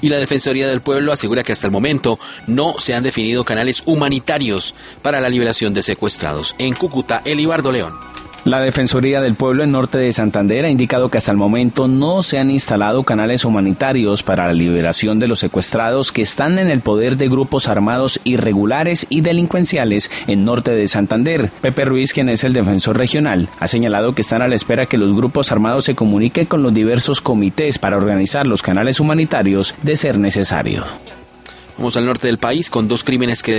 Y la Defensoría del Pueblo asegura que hasta el momento no se han definido canales humanitarios para la liberación de secuestrados. En Cúcuta, Elibardo León. La Defensoría del Pueblo en Norte de Santander ha indicado que hasta el momento no se han instalado canales humanitarios para la liberación de los secuestrados que están en el poder de grupos armados irregulares y delincuenciales en Norte de Santander. Pepe Ruiz, quien es el defensor regional, ha señalado que están a la espera que los grupos armados se comuniquen con los diversos comités para organizar los canales humanitarios de ser necesario. Vamos al norte del país con 2 crímenes que